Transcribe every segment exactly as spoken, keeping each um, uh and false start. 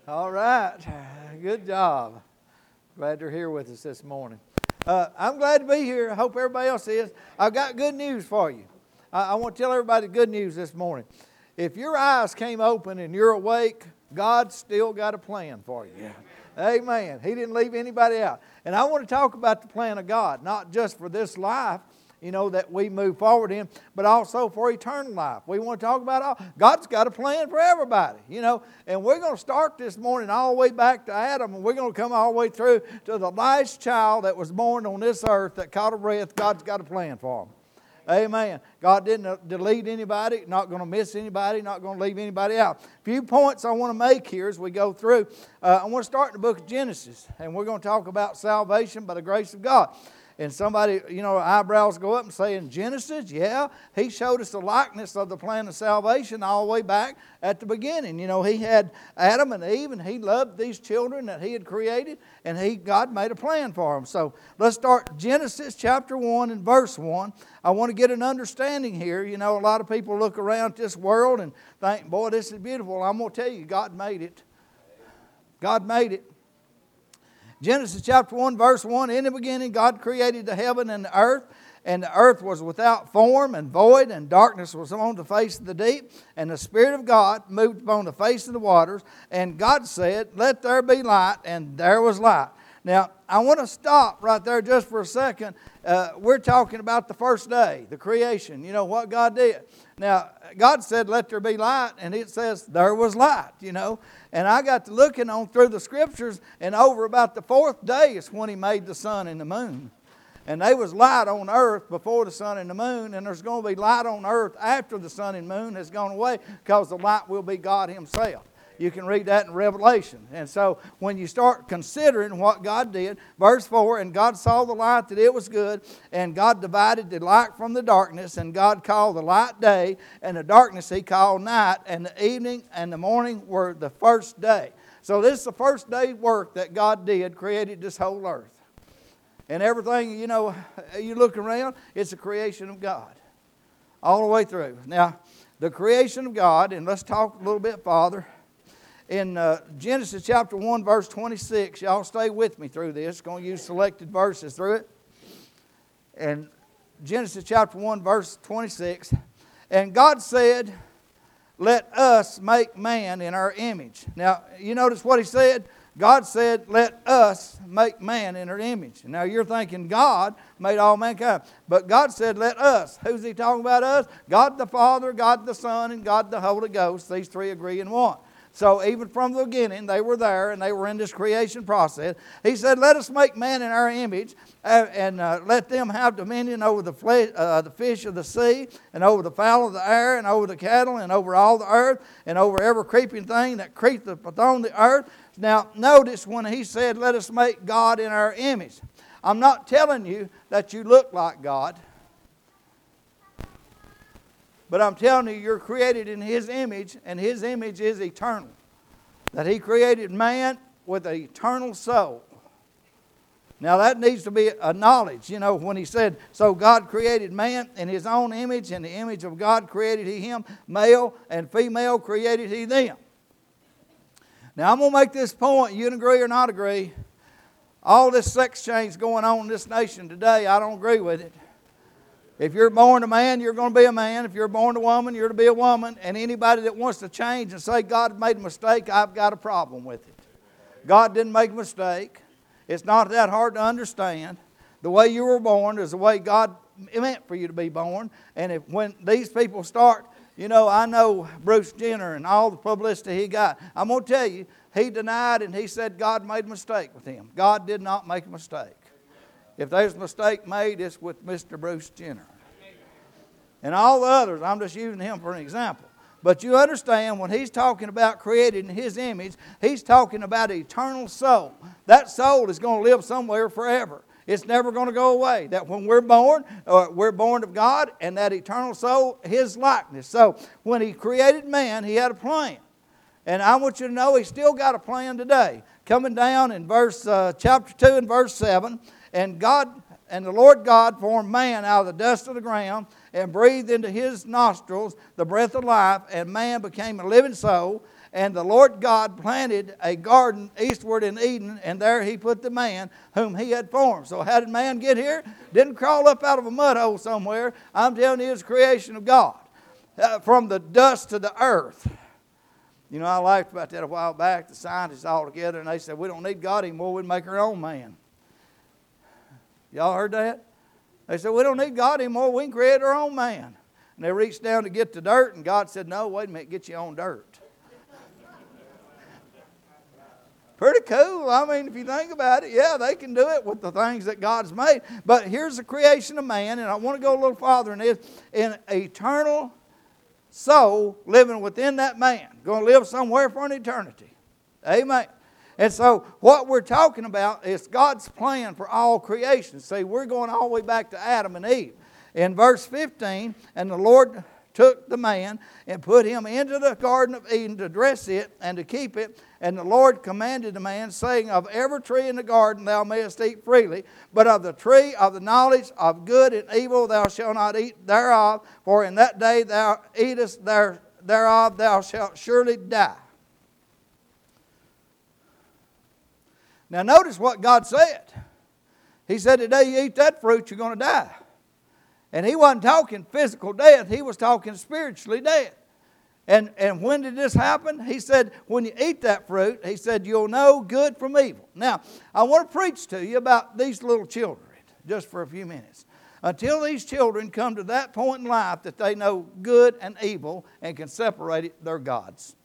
All right. Good job. Glad you're here with us this morning. Uh, I'm glad to be here. I hope everybody else is. I've got good news for you. I, I want to tell everybody good news this morning. If your eyes came open and you're awake, God's still got a plan for you. Yeah. Amen. He didn't leave anybody out. And I want to talk about the plan of God, not just for this life, you know, that we move forward in, but also for eternal life. We want to talk about all. God's got a plan for everybody, you know. And we're going to start this morning all the way back to Adam, and we're going to come all the way through to the last child that was born on this earth that caught a breath. God's got a plan for him. Amen. God didn't delete anybody, not going to miss anybody, not going to leave anybody out. A few points I want to make here as we go through. Uh, I want to start in the book of Genesis, and we're going to talk about salvation by the grace of God. And somebody, you know, eyebrows go up and say, in Genesis, yeah, he showed us the likeness of the plan of salvation all the way back at the beginning. You know, he had Adam and Eve, and he loved these children that he had created, and he God made a plan for them. So let's start Genesis chapter one and verse one. I want to get an understanding here. You know, a lot of people look around this world and think, boy, this is beautiful. I'm going to tell you, God made it. God made it. Genesis chapter one, verse one, in the beginning God created the heaven and the earth, and the earth was without form and void, and darkness was on the face of the deep, and the Spirit of God moved upon the face of the waters, and God said, let there be light, and there was light. Now, I want to stop right there just for a second. Uh, we're talking about the first day, the creation, you know, what God did. Now, God said, let there be light, and it says there was light, you know. And I got to looking on through the scriptures, and over about the fourth day is when he made the sun and the moon. And there was light on earth before the sun and the moon, and there's going to be light on earth after the sun and moon has gone away, because the light will be God himself. You can read that in Revelation. And so when you start considering what God did, verse four, and God saw the light that it was good, and God divided the light from the darkness, and God called the light day, and the darkness he called night, and the evening and the morning were the first day. So this is the first day work that God did, created this whole earth. And everything, you know, you look around, it's a creation of God. All the way through. Now, the creation of God, and let's talk a little bit farther. In uh, Genesis chapter one, verse twenty-six, y'all stay with me through this. Going to use selected verses through it. And Genesis chapter one, verse twenty-six. And God said, let us make man in our image. Now, you notice what he said? God said, let us make man in our image. Now, you're thinking God made all mankind. But God said, let us. Who's he talking about us? God the Father, God the Son, and God the Holy Ghost. These three agree in one. So even from the beginning, they were there and they were in this creation process. He said, let us make man in our image uh, and uh, let them have dominion over the, flesh, uh, the fish of the sea and over the fowl of the air and over the cattle and over all the earth and over every creeping thing that creepeth upon the earth. Now notice when he said, let us make God in our image. I'm not telling you that you look like God. But I'm telling you, you're created in his image, and his image is eternal. That he created man with an eternal soul. Now that needs to be a knowledge, you know, when he said, so God created man in his own image, in the image of God created he him, male and female created he them. Now I'm going to make this point, you can agree or not agree. All this sex change going on in this nation today, I don't agree with it. If you're born a man, you're going to be a man. If you're born a woman, you're to be a woman. And anybody that wants to change and say God made a mistake, I've got a problem with it. God didn't make a mistake. It's not that hard to understand. The way you were born is the way God meant for you to be born. And if when these people start, you know, I know Bruce Jenner and all the publicity he got. I'm going to tell you, he denied and he said God made a mistake with him. God did not make a mistake. If there's a mistake made, it's with Mister Bruce Jenner. And all the others, I'm just using him for an example. But you understand, when he's talking about created in his image, he's talking about an eternal soul. That soul is going to live somewhere forever. It's never going to go away. That when we're born, uh, we're born of God, and that eternal soul, his likeness. So when he created man, he had a plan. And I want you to know he's still got a plan today. Coming down in verse uh, chapter two and verse seven, and God and the Lord God formed man out of the dust of the ground and breathed into his nostrils the breath of life, and man became a living soul. And the Lord God planted a garden eastward in Eden, and there He put the man whom He had formed. So how did man get here? Didn't crawl up out of a mud hole somewhere. I'm telling you, it's creation of God. Uh, from the dust to the earth. You know, I laughed about that a while back. The scientists all together, and they said, we don't need God anymore. We'd make our own man. Y'all heard that? They said, we don't need God anymore. We can create our own man. And they reached down to get the dirt, and God said, no, wait a minute, get your own dirt. Pretty cool. I mean, if you think about it, yeah, they can do it with the things that God's made. But here's the creation of man, and I want to go a little farther in this. An eternal soul living within that man. Going to live somewhere for an eternity. Amen. And so what we're talking about is God's plan for all creation. See, we're going all the way back to Adam and Eve. In verse fifteen, and the Lord took the man and put him into the Garden of Eden to dress it and to keep it. And the Lord commanded the man, saying, of every tree in the garden thou mayest eat freely, but of the tree of the knowledge of good and evil thou shalt not eat thereof, for in that day thou eatest there, thereof thou shalt surely die. Now notice what God said. He said, the day you eat that fruit, you're going to die. And He wasn't talking physical death. He was talking spiritually death. And, and when did this happen? He said, when you eat that fruit, He said, you'll know good from evil. Now, I want to preach to you about these little children just for a few minutes. Until these children come to that point in life that they know good and evil and can separate it, they're God's.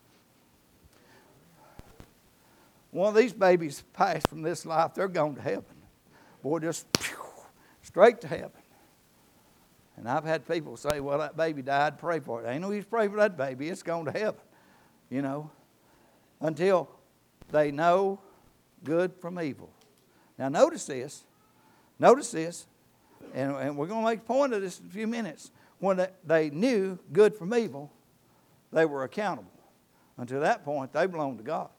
One of these babies pass from this life, they're going to heaven. Boy, just phew, straight to heaven. And I've had people say, well, that baby died, pray for it. Ain't no use pray for that baby. It's going to heaven, you know, until they know good from evil. Now, notice this. Notice this. And, and we're going to make a point of this in a few minutes. When they, they knew good from evil, they were accountable. Until that point, they belonged to God.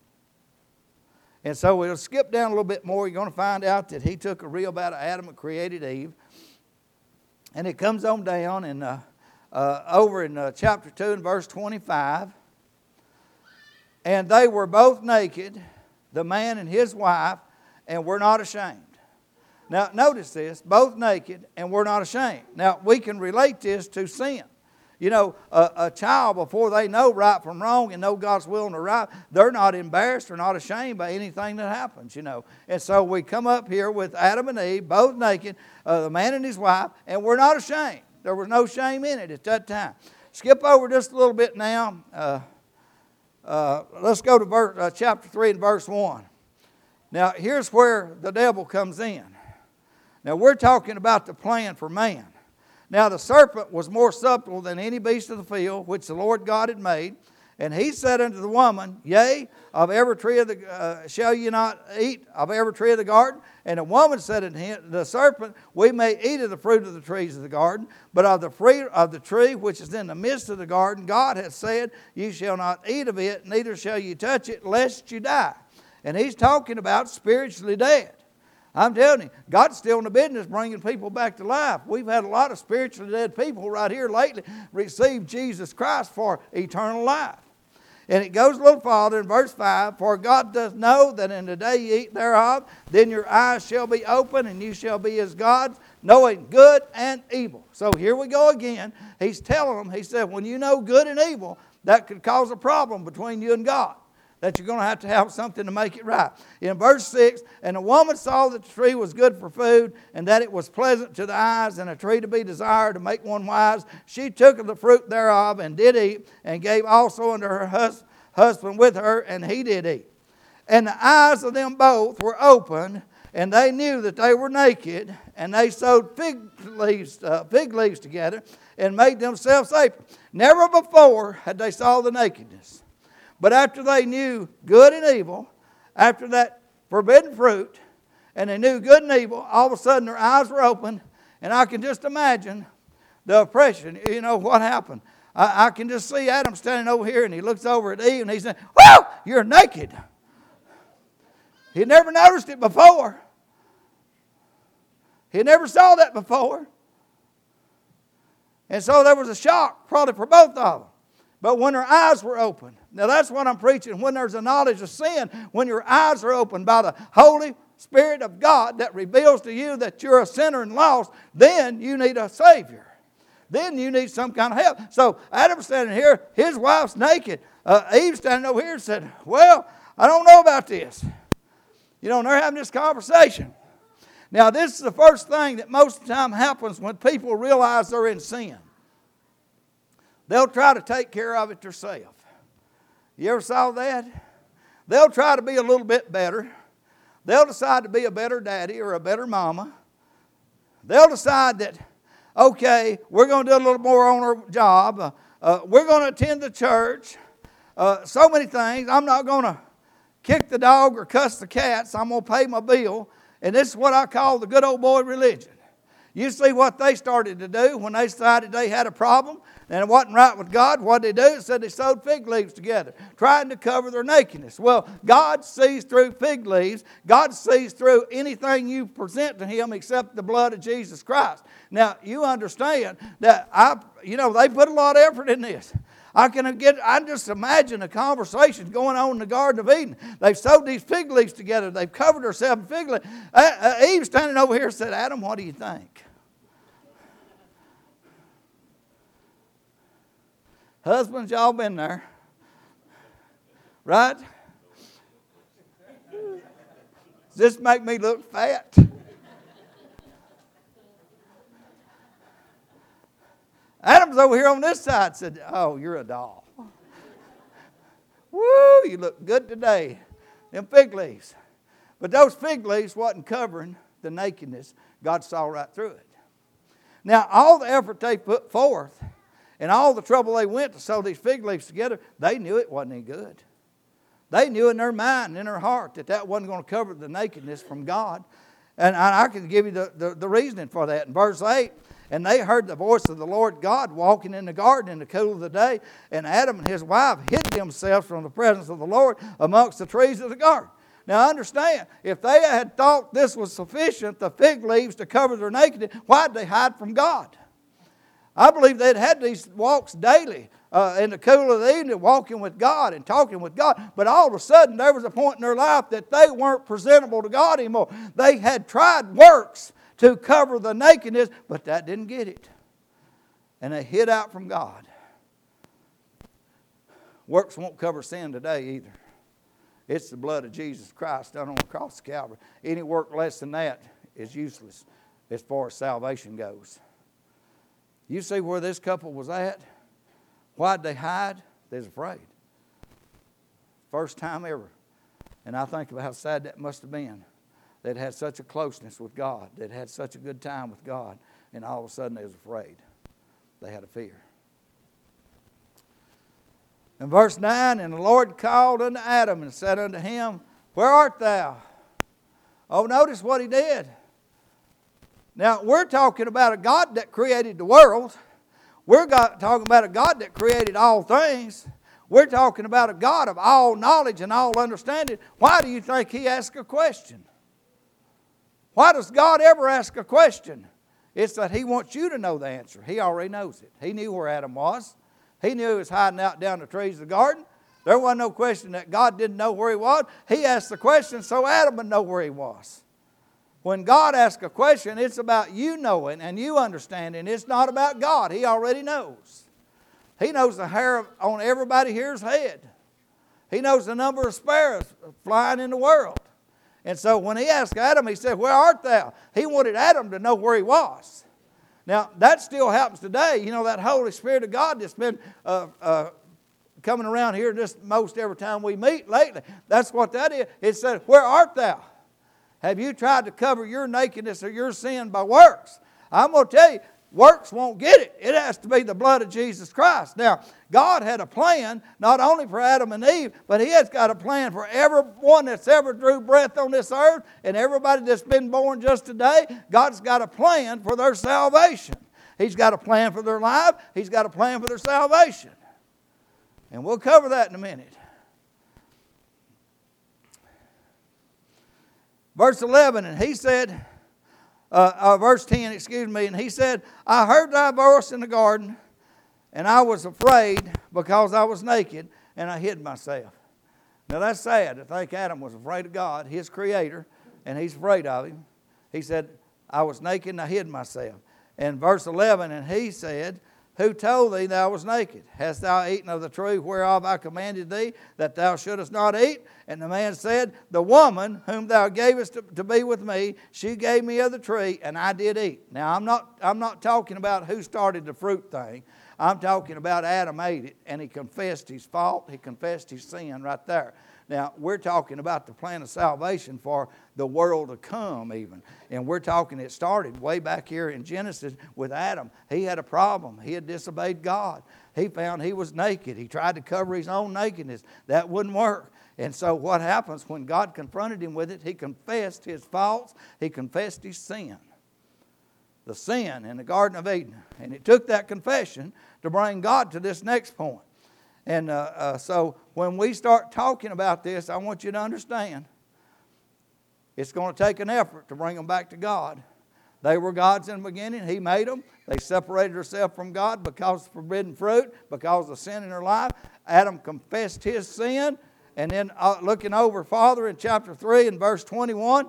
And so we'll skip down a little bit more. You're going to find out that He took a rib out of Adam and created Eve. And it comes on down in, uh, uh, over in uh, chapter two and verse twenty-five. And they were both naked, the man and his wife, and were not ashamed. Now, notice this, both naked and were not ashamed. Now, we can relate this to sin. You know, a, a child, before they know right from wrong and know God's will and the right, they're not embarrassed or not ashamed by anything that happens, you know. And so we come up here with Adam and Eve, both naked, uh, the man and his wife, and we're not ashamed. There was no shame in it at that time. Skip over just a little bit now. Uh, uh, let's go to verse, uh, chapter three and verse one. Now, here's where the devil comes in. Now, we're talking about the plan for man. Now the serpent was more subtle than any beast of the field, which the Lord God had made. And he said unto the woman, yea, of every tree of the, uh, shall ye not eat of every tree of the garden? And the woman said unto him, the serpent, we may eat of the fruit of the trees of the garden, but of the fruit of the tree which is in the midst of the garden, God hath said, ye shall not eat of it, neither shall ye touch it, lest you die. And he's talking about spiritually dead. I'm telling you, God's still in the business bringing people back to life. We've had a lot of spiritually dead people right here lately receive Jesus Christ for eternal life. And it goes a little farther in verse five, for God doth know that in the day ye eat thereof, then your eyes shall be open, and you shall be as gods, knowing good and evil. So here we go again. He's telling them, he said, when you know good and evil, that could cause a problem between you and God, that you're going to have to have something to make it right. In verse six, and the woman saw that the tree was good for food, and that it was pleasant to the eyes, and a tree to be desired to make one wise. She took of the fruit thereof, and did eat, and gave also unto her hus- husband with her, and he did eat. And the eyes of them both were open, and they knew that they were naked, and they sewed fig leaves, uh, fig leaves together, and made themselves aprons. Never before had they saw the nakedness. But after they knew good and evil, after that forbidden fruit, and they knew good and evil, all of a sudden their eyes were open, and I can just imagine the oppression. You know what happened? I, I can just see Adam standing over here, and he looks over at Eve, and he said, "Whoa, you're naked." He never noticed it before. He never saw that before. And so there was a shock probably for both of them. but when her eyes were open. Now that's what I'm preaching. When there's a knowledge of sin, when your eyes are opened by the Holy Spirit of God that reveals to you that you're a sinner and lost, then you need a Savior. Then you need some kind of help. So Adam's standing here, his wife's naked. Uh, Eve's standing over here and said, well, I don't know about this. You know, and they're having this conversation. Now, this is the first thing that most of the time happens when people realize they're in sin. They'll try to take care of it themselves. You ever saw that? They'll try to be a little bit better. They'll decide to be a better daddy or a better mama. They'll decide that, okay, we're going to do a little more on our job. Uh, uh, we're going to attend the church. Uh, so many things. I'm not going to kick the dog or cuss the cats. I'm going to pay my bill. And this is what I call the good old boy religion. You see what they started to do when they decided they had a problem and it wasn't right with God. What did they do? It said they sewed fig leaves together, trying to cover their nakedness. Well, God sees through fig leaves. God sees through anything you present to Him except the blood of Jesus Christ. Now, you understand that I, you know, they put a lot of effort in this. I can get, I just imagine a conversation going on in the Garden of Eden. They've sewed these fig leaves together. They've covered themselves in fig leaves. Uh, uh, Eve standing over here said, Adam, what do you think? Husbands, y'all been there. Right? Does this make me look fat? Adam's over here on this side said, oh, you're a doll. Woo, you look good today. Them fig leaves. But those fig leaves wasn't covering the nakedness. God saw right through it. Now, all the effort they put forth and all the trouble they went to sew these fig leaves together, they knew it wasn't any good. They knew in their mind and in their heart that that wasn't going to cover the nakedness from God. And I can give you the, the, the reasoning for that. In verse eight, and they heard the voice of the Lord God walking in the garden in the cool of the day, and Adam and his wife hid themselves from the presence of the Lord amongst the trees of the garden. Now understand, if they had thought this was sufficient, the fig leaves to cover their nakedness, why did they hide from God? I believe they'd had these walks daily uh, in the cool of the evening, walking with God and talking with God. But all of a sudden, there was a point in their life that they weren't presentable to God anymore. They had tried works to cover the nakedness, but that didn't get it. And they hid out from God. Works won't cover sin today either. It's the blood of Jesus Christ done on the cross of Calvary. Any work less than that is useless as far as salvation goes. You see where this couple was at? Why'd they hide? They was afraid. First time ever. And I think about how sad that must have been. They'd had such a closeness with God. They'd had such a good time with God. And all of a sudden they was afraid. They had a fear. In verse nine, and the Lord called unto Adam and said unto him, where art thou? Oh, notice what he did. Now, we're talking about a God that created the world. We're got, talking about a God that created all things. We're talking about a God of all knowledge and all understanding. Why do you think He asked a question? Why does God ever ask a question? It's that He wants you to know the answer. He already knows it. He knew where Adam was. He knew he was hiding out down the trees of the garden. There wasn't no question that God didn't know where he was. He asked the question so Adam would know where he was. When God asks a question, it's about you knowing and you understanding. It's not about God. He already knows. He knows the hair on everybody here's head. He knows the number of sparrows flying in the world. And so when He asked Adam, He said, where art thou? He wanted Adam to know where he was. Now, that still happens today. You know, that Holy Spirit of God that's been uh, uh, coming around here just most every time we meet lately. That's what that is. It said, where art thou? Have you tried to cover your nakedness or your sin by works? I'm going to tell you, works won't get it. It has to be the blood of Jesus Christ. Now, God had a plan, not only for Adam and Eve, but He has got a plan for everyone that's ever drew breath on this earth and everybody that's been born just today. God's got a plan for their salvation. He's got a plan for their life. He's got a plan for their salvation. And we'll cover that in a minute. Verse eleven, and he said, uh, uh, verse ten, excuse me, and he said, I heard thy voice in the garden, and I was afraid because I was naked and I hid myself. Now that's sad to think Adam was afraid of God, his creator, and he's afraid of him. He said, I was naked and I hid myself. And verse eleven, and he said, who told thee thou was naked? Hast thou eaten of the tree whereof I commanded thee that thou shouldest not eat? And the man said, the woman whom thou gavest to, to be with me, she gave me of the tree, and I did eat. Now I'm not, I'm not talking about who started the fruit thing. I'm talking about Adam ate it, and he confessed his fault. He confessed his sin right there. Now, we're talking about the plan of salvation for the world to come even. And we're talking, it started way back here in Genesis with Adam. He had a problem. He had disobeyed God. He found he was naked. He tried to cover his own nakedness. That wouldn't work. And so what happens when God confronted him with it, he confessed his faults. He confessed his sin. The sin in the Garden of Eden. And it took that confession to bring God to this next point. And uh, uh, so when we start talking about this, I want you to understand it's going to take an effort to bring them back to God. They were God's in the beginning. He made them. They separated themselves from God because of forbidden fruit, because of sin in their life. Adam confessed his sin. And then uh, looking over farther in chapter three and verse twenty-one,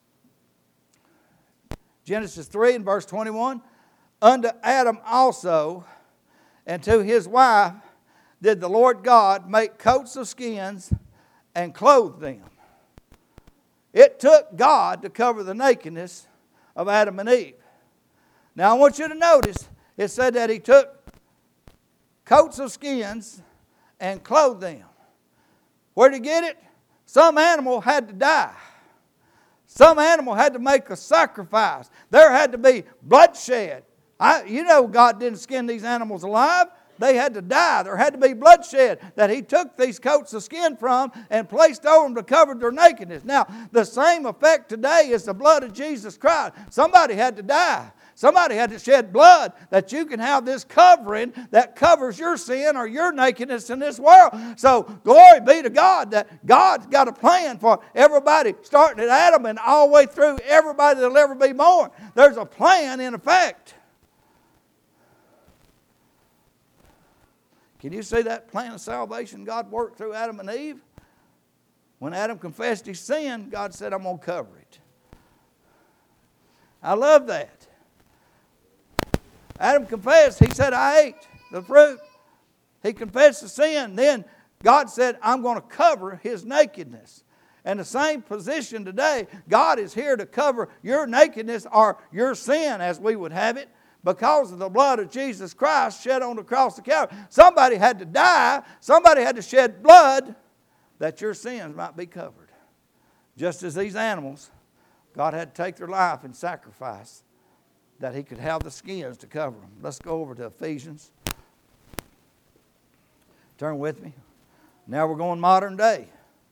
Genesis three and verse twenty-one, unto Adam also and to his wife did the Lord God make coats of skins and clothe them. It took God to cover the nakedness of Adam and Eve. Now I want you to notice, it said that he took coats of skins and clothed them. Where did he get it? Some animal had to die. Some animal had to make a sacrifice. There had to be bloodshed. I, you know God didn't skin these animals alive. They had to die. There had to be bloodshed that he took these coats of skin from and placed over them to cover their nakedness. Now, the same effect today is the blood of Jesus Christ. Somebody had to die. Somebody had to shed blood that you can have this covering that covers your sin or your nakedness in this world. So, glory be to God that God's got a plan for everybody, starting at Adam and all the way through everybody that will ever be born. There's a plan in effect. Can you see that plan of salvation God worked through Adam and Eve? When Adam confessed his sin, God said, I'm going to cover it. I love that. Adam confessed. He said, I ate the fruit. He confessed the sin. Then God said, I'm going to cover his nakedness. And the same position today, God is here to cover your nakedness or your sin as we would have it. Because of the blood of Jesus Christ shed on the cross of Calvary. Somebody had to die. Somebody had to shed blood that your sins might be covered. Just as these animals, God had to take their life in sacrifice that he could have the skins to cover them. Let's go over to Ephesians. Turn with me. Now we're going modern day.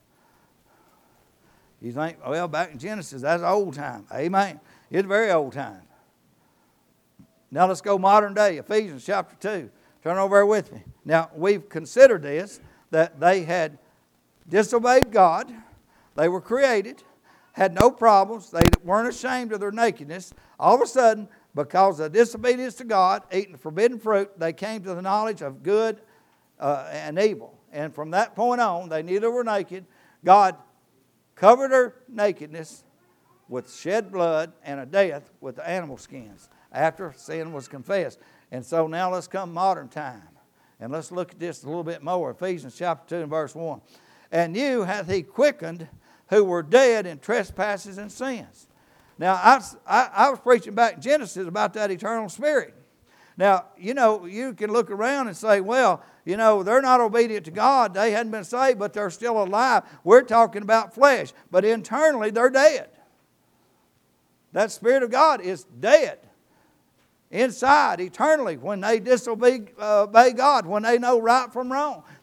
You think, well, back in Genesis, that's old time. Amen. It's very old time. Now let's go modern day, Ephesians chapter two. Turn over there with me. Now we've considered this, that they had disobeyed God. They were created, had no problems. They weren't ashamed of their nakedness. All of a sudden, because of disobedience to God, eating the forbidden fruit, they came to the knowledge of good uh, and evil. And from that point on, they neither were naked. God covered their nakedness with shed blood and a death with the animal skins, after sin was confessed. And so now let's come modern time. And let's look at this a little bit more. Ephesians chapter two and verse one. And you hath he quickened who were dead in trespasses and sins. Now, I, I, I was preaching back in Genesis about that eternal spirit. Now, you know, you can look around and say, well, you know, they're not obedient to God. They hadn't been saved, but they're still alive. We're talking about flesh. But internally, they're dead. That Spirit of God is dead. Inside, eternally, when they disobey uh, obey God, when they know right from wrong.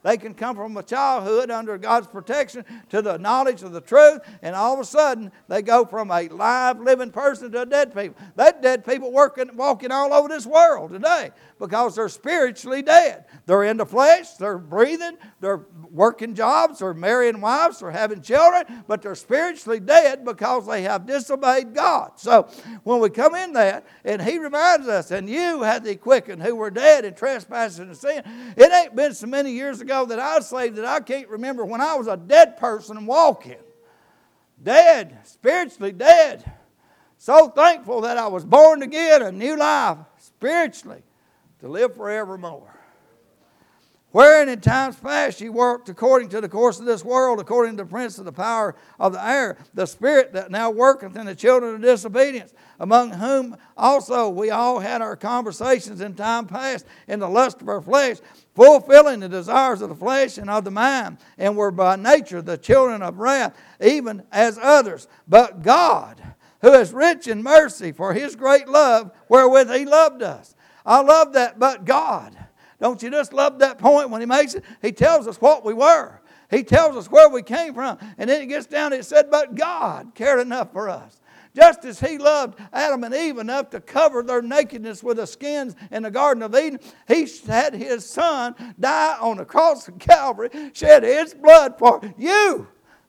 They can come from a childhood under God's protection to the knowledge of the truth, and all of a sudden they go from a live, living person to a dead people. That dead people working, walking all over this world today because they're spiritually dead. They're in the flesh, they're breathing, they're working jobs, they're marrying wives, they're having children, but they're spiritually dead because they have disobeyed God. So when we come in that, and He reminds us, and you had Thee quickened who were dead in trespasses and sin. It ain't been so many years ago that I was saved that I can't remember when I was a dead person walking. Dead, spiritually dead. So thankful that I was born again, a new life, spiritually, to live forevermore. Wherein in times past ye worked according to the course of this world, according to the prince of the power of the air, the spirit that now worketh in the children of disobedience, among whom also we all had our conversations in time past in the lust of our flesh, fulfilling the desires of the flesh and of the mind, and were by nature the children of wrath, even as others. But God, who is rich in mercy, for His great love wherewith He loved us. I love that, but God. Don't you just love that point when He makes it? He tells us what we were. He tells us where we came from. And then it gets down and it said, but God cared enough for us. Just as He loved Adam and Eve enough to cover their nakedness with the skins in the Garden of Eden, He had His Son die on the cross of Calvary, shed His blood for you.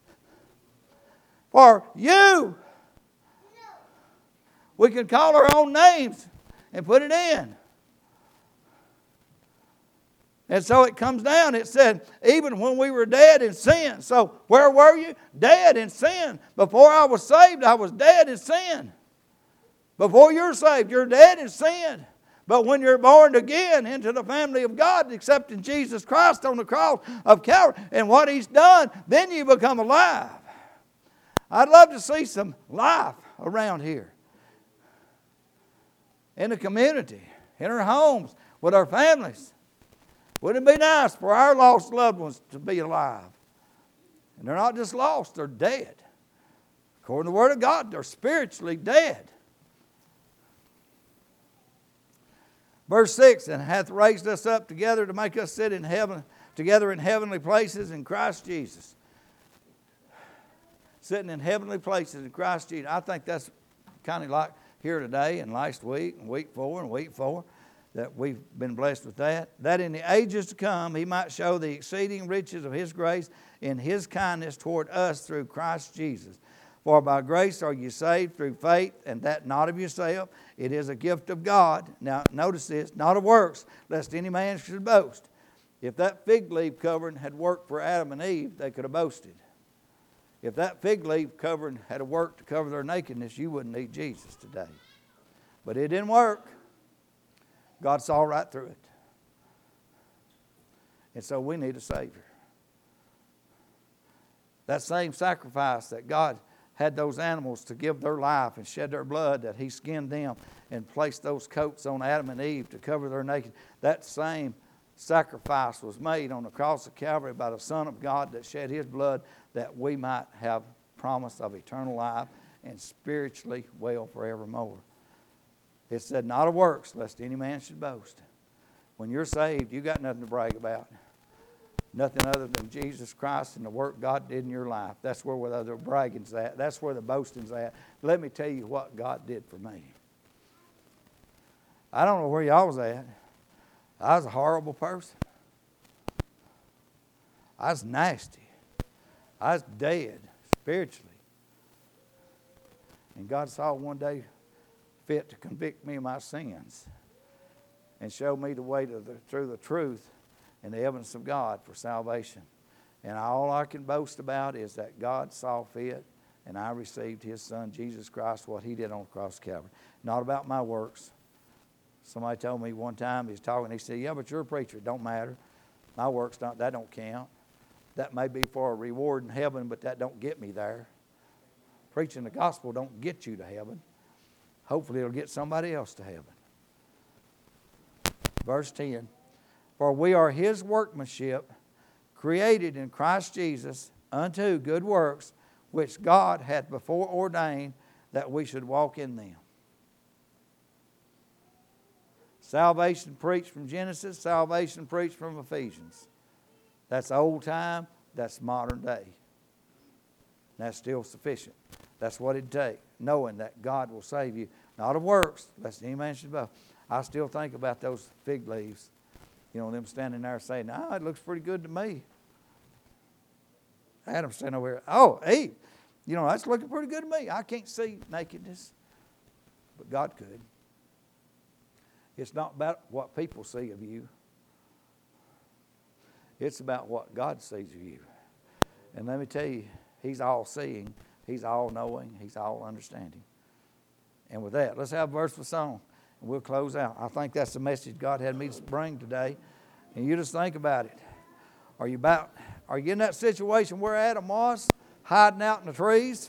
For you. We can call our own names and put it in. And so it comes down, it said, even when we were dead in sin. So where were you? Dead in sin. Before I was saved, I was dead in sin. Before you're saved, you're dead in sin. But when you're born again into the family of God, accepting Jesus Christ on the cross of Calvary and what He's done, then you become alive. I'd love to see some life around here. In the community, in our homes, with our families. Wouldn't it be nice for our lost loved ones to be alive? And they're not just lost, they're dead. According to the Word of God, they're spiritually dead. Verse six, and hath raised us up together to make us sit in heaven, together in heavenly places in Christ Jesus. Sitting in heavenly places in Christ Jesus. I think that's kind of like here today and last week and week four and week four. That we've been blessed with that. That in the ages to come He might show the exceeding riches of His grace in His kindness toward us through Christ Jesus. For by grace are you saved through faith, and that not of yourself. It is a gift of God. Now notice this, not of works, lest any man should boast. If that fig leaf covering had worked for Adam and Eve, they could have boasted. If that fig leaf covering had worked to cover their nakedness, you wouldn't need Jesus today. But it didn't work. God saw right through it. And so we need a Savior. That same sacrifice that God had those animals to give their life and shed their blood, that He skinned them and placed those coats on Adam and Eve to cover their naked. That same sacrifice was made on the cross of Calvary by the Son of God that shed His blood that we might have promise of eternal life and spiritually well forevermore. It said, not of works, lest any man should boast. When you're saved, you got nothing to brag about. Nothing other than Jesus Christ and the work God did in your life. That's where the bragging's at. That's where the boasting's at. Let me tell you what God did for me. I don't know where y'all was at. I was a horrible person. I was nasty. I was dead spiritually. And God saw one day fit to convict me of my sins and show me the way to the, through the truth and the evidence of God for salvation. And all I can boast about is that God saw fit and I received His Son, Jesus Christ, what He did on the cross of Calvary. Not about my works. Somebody told me one time, he was talking, he said, yeah, but you're a preacher. It don't matter. My works, don't, that don't count. That may be for a reward in heaven, but that don't get me there. Preaching the gospel don't get you to heaven. Hopefully it'll get somebody else to heaven. Verse ten. For we are His workmanship, created in Christ Jesus unto good works, which God hath before ordained that we should walk in them. Salvation preached from Genesis, salvation preached from Ephesians. That's old time. That's modern day. That's still sufficient. That's what it'd take, knowing that God will save you. Not of works, lest any man should boast. I still think about those fig leaves. You know, them standing there saying, "Ah, it looks pretty good to me." Adam standing over here, "Oh, Eve, you know, that's looking pretty good to me. I can't see nakedness." But God could. It's not about what people see of you. It's about what God sees of you. And let me tell you, He's all-seeing. He's all-knowing. He's all-understanding. And with that, let's have a verse of song, and we'll close out. I think that's the message God had me to bring today. And you just think about it. Are you about? Are you in that situation where Adam was, hiding out in the trees?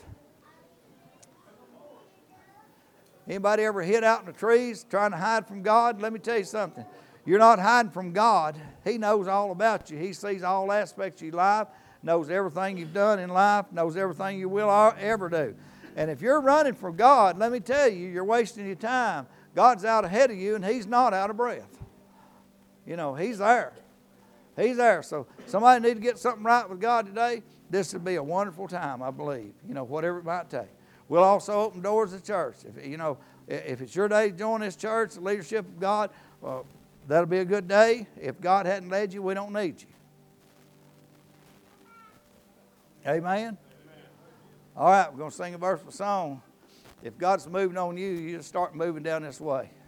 Anybody ever hid out in the trees trying to hide from God? Let me tell you something. You're not hiding from God. He knows all about you. He sees all aspects of your life, knows everything you've done in life, knows everything you will ever do. And if you're running from God, let me tell you, you're wasting your time. God's out ahead of you, and He's not out of breath. You know, He's there. He's there. So somebody need to get something right with God today. This would be a wonderful time, I believe. You know, whatever it might take. We'll also open doors at church. If you know, if it's your day to join this church, the leadership of God, well, that'll be a good day. If God hadn't led you, we don't need you. Amen? Amen. All right, we're going to sing a verse of a song. If God's moving on you, you just start moving down this way.